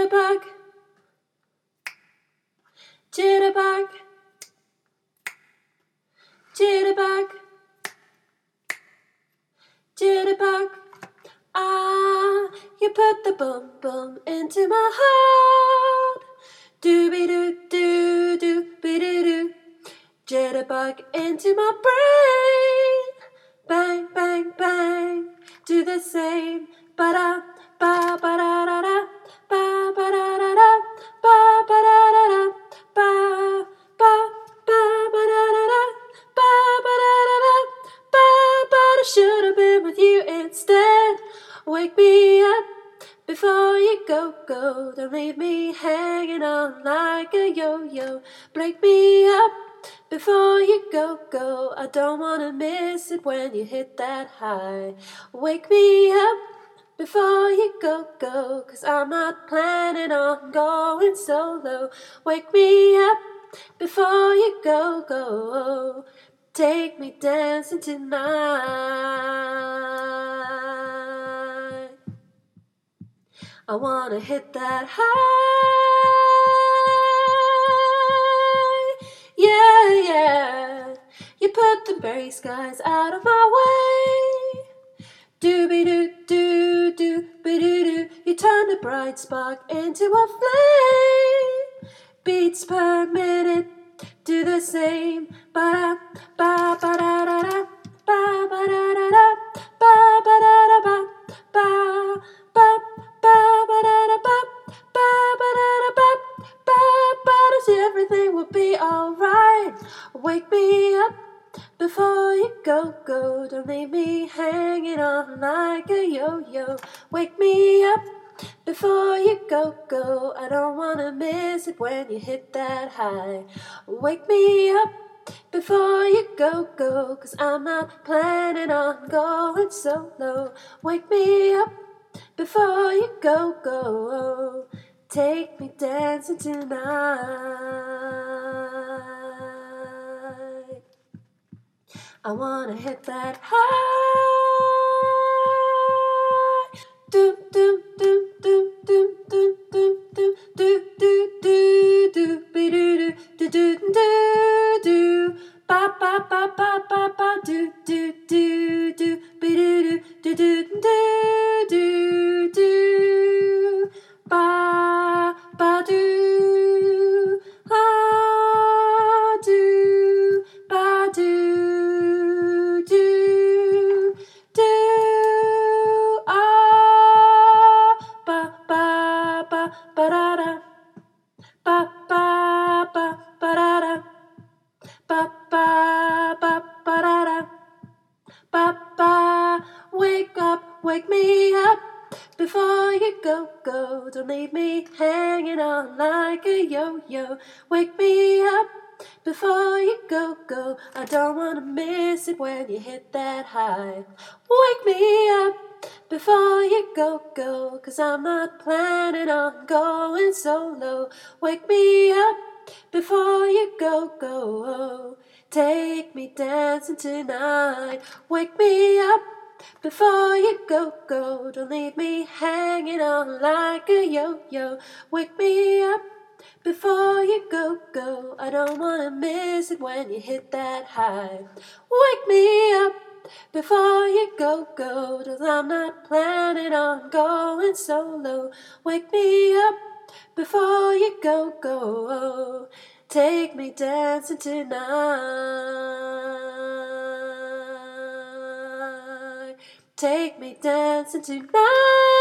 Jitterbug, jitterbug, jitterbug, jitterbug. Ah, you put the boom boom into my heart. Doo-be-doo, doo-be-doo-doo. Jitterbug into my brain. Bang, bang, bang. Do the same. Ba-da, ba-ba-da-da-da. Ba-ba-da-da-da. Ba-ba-da-da-da. Ba-ba-ba-ba-da-da-da. Ba-ba-da-da-da. Ba-ba-da. Should have been with you instead. Wake me up before you go, go. Don't leave me hanging on like a yo-yo. Break me up before you go, go. I don't wanna miss it when you hit that high. Wake me up before you go, go. 'Cause I'm not planning on going solo. Wake me up before you go, go. Take me dancing tonight. I wanna hit that high. Yeah, yeah. You put the gray skies out of my way. Doo-be-doo, you turn the bright spark into a flame. Beats per minute, do the same. Ba-da, ba-ba-da-da-da, ba-ba-da-da-da, ba-ba-da-da-ba, ba-ba. Everything will be alright. Wake me up before you go, go. Don't leave me hanging on like a yo-yo. Wake me up before you go, go. I don't wanna miss it when you hit that high. Wake me up before you go, go. 'Cause I'm not planning on going solo. Wake me up before you go, go. Take me dancing tonight. I wanna hit that high. Doom, doom, doom, doom, doom, doom, doom, doom, do, do, do, do, be do, do, do, do, do, do. Ba, ba, ba, ba, ba, ba, do, do, do, do, be do, do, do, do, do, do. Ba, ba, do, ah, do, ba, do, do, do, ah, ba, ba, ba, ba, da, da, ba, ba, ba, ba, da, da, ba, ba, ba, ba, da, da, ba, ba. Wake up, wake me up before you go, go. Don't leave me hanging on like a yo-yo. Wake me up before you go, go. I don't wanna miss it when you hit that high. Wake me up before you go, go. 'Cause I'm not planning on going solo. Wake me up before you go, go. Take me dancing tonight. Wake me up before you go, go. Don't leave me hanging on like a yo-yo. Wake me up before you go, go. I don't wanna miss it when you hit that high. Wake me up before you go, go. 'Cause I'm not planning on going solo. Wake me up before you go, go. Take me dancing tonight. Take me dancing tonight.